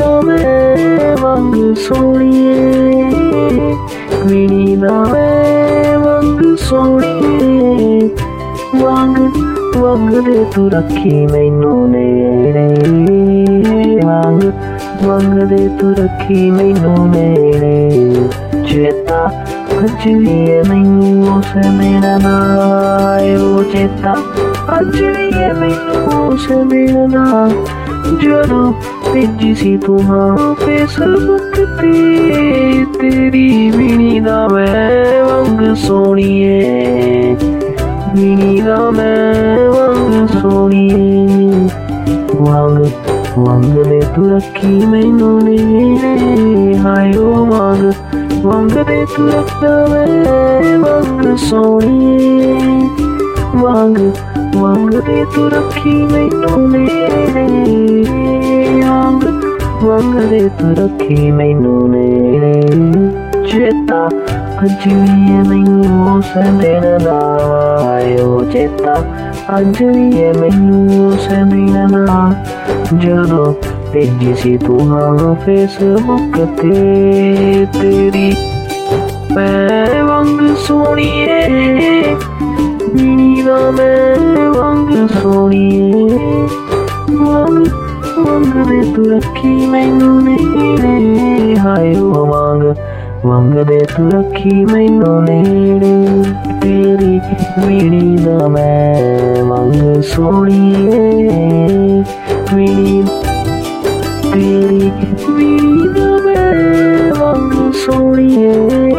ਦਾ ਮੈਂ ਵਾਂਗ ਸੋਹਣੀਏ, ਵੀਣੀ ਦਾ ਮੈਂ ਵਾਂਗ ਸੋਹਣੀਏ। ਵਾਂਗ ਵਾਂਗ ਦੇ ਤੂੰ ਰੱਖੀ ਮੈਨੂੰ ਨੇੜੇ, ਵਾਂਗ ਵਾਂਗ ਦੇ ਤੂੰ ਰੱਖੀ ਮੈਨੂੰ ਨੇੜੇ। ਚੇਤਾ ਅੱਜ ਵੀ ਹੈ ਮੈਨੂੰ ਉਸ ਮੇਰਾ ਨਾਂ, ਚੇਤਾ ਅੱਜ ਵੀ ਹੈ ਮੈਨੂੰ ਉਸ ਮੇਰਾ ਨਾਂ। ਜਦੋਂ ਭੇਜੀ ਸੀ ਤੂੰ ਹਾਂ ਫੇਸਬੁੱਕ ਤੇ ਤੇਰੀ ਵੀਣੀ ਦਾ ਮੈਂ ਵਾਂਗ ਸੋਹਣੀਏ, ਵੀਣੀ ਦਾ ਮੈਂ ਵਾਂਗ ਸੋਹਣੀਏ। ਵਾਂਗ ਵਾਂਗ ਦੇ ਤੂੰ ਰੱਖੀ ਮੈਨੂੰ ਨੇੜੇ, ਹਾਏ ਓ ਵਾਂਗ ਵਾਂਗ ਦੇ ਤੂੰ ਰੱਖਿਆ ਮੈਂ ਵਾਂਗ ਸੋਹਣੀਏ। ਵਾਂਗ ਵਾਂਗ ਦੇ ਤੂੰ ਰੱਖੀ ਮੈਨੂੰ ਨੇੜੇ, ਵਾਂਗ ਵਾਂਗ ਦੇ ਤੂੰ ਰੱਖੀ ਮੈਨੂੰ ਨੇੜੇ। ਚੇਤਾ ਅੱਜ ਵੀ ਹੈ ਮੈਨੂੰ ਉਸ ਮੇਰਾ ਨਾਂ, ਚੇਤਾ ਅੱਜ ਵੀ ਹੈ ਮੈਨੂੰ ਉਸ ਮੇਰਾ ਨਾਂ। ਜਦੋਂ ਭੇਜੀ ਸੀ ਤੂੰ ਹਾਂ ਫੇਸਬੁੱਕ ਤੇ ਤੇਰੀ ਮੈਂ ਵਾਂਗ ਸੋਹਣੀਏ, ਵੀਣੀ ਦਾ ਮੈਂ ਵਾਂਗ ਸੋਹਣੀਏ। ਵਾਂਗ ਵਾਂਗ ਦੇ ਤੂੰ ਰੱਖੀ ਮੈਨੂੰ ਨੇੜੇ, ਹਾਏ ਓ ਵਾਂਗ ਵਾਂਗ ਦੇ ਤੂੰ ਰੱਖੀ ਮੈਨੂੰ ਨੇੜੇ। ਤੇਰੀ ਵੀਣੀ ਦਾ ਮੈਂ ਵਾਂਗ ਸੋਹਣੀਏ, ਵੀਣੀ ਤੇਰੀ ਵੀਣੀ ਦਾ ਮੈਂ ਵਾਂਗ ਸੋਹਣੀਏ,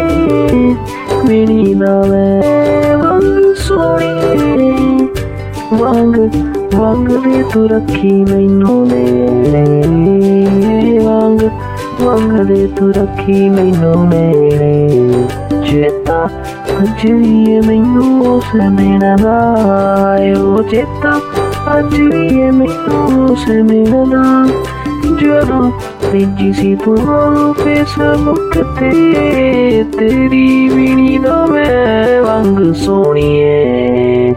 ਵੀਣੀ ਦਾ ਮੈਂ ਵਾਂਗ ਸੋਹਣੀਏ। ਵਾਂਗ ਵਾਂਗ ਦੇ ਤੂੰ ਰੱਖੀ ਮੈਨੂੰ ਨੇੜੇ, ਵਾਂਗ ਵਾਂਗ ਦੇ ਤੂੰ ਰੱਖੀ ਮੈਨੂੰ ਨੇੜੇ। ਚੇਤਾ ਅੱਜ ਵੀ ਹੈ ਮੈਨੂੰ ਉਸ ਮੇਰਾ ਨਾਂ, ਚੇਤਾ ਅੱਜ ਵੀ ਹੈ ਮੈਨੂੰ ਉਸ ਮੇਰਾ ਨਾਂ। ਜਦੋਂ ਭੇਜੀ ਸੀ ਤੂੰ ਫੇਸਬੁੱਕ ਤੇ ਤੇਰੀ ਵੀਣੀ ਦਾ ਮੈਂ ਵਾਂਗ ਸੋਹਣੀਏ।